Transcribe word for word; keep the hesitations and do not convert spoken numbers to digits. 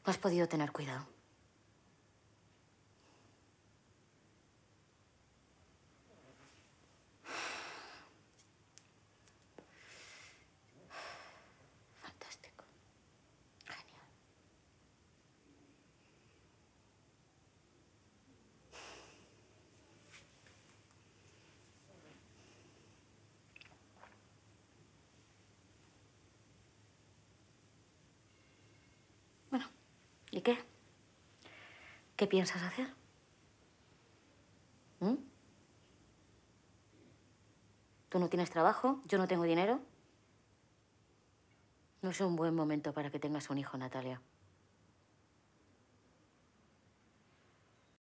No has podido tener cuidado. Fantástico. Genial. Bueno, ¿y qué? ¿Qué piensas hacer? ¿Mm? ¿Tú no tienes trabajo? ¿Yo no tengo dinero? No es un buen momento para que tengas un hijo, Natalia.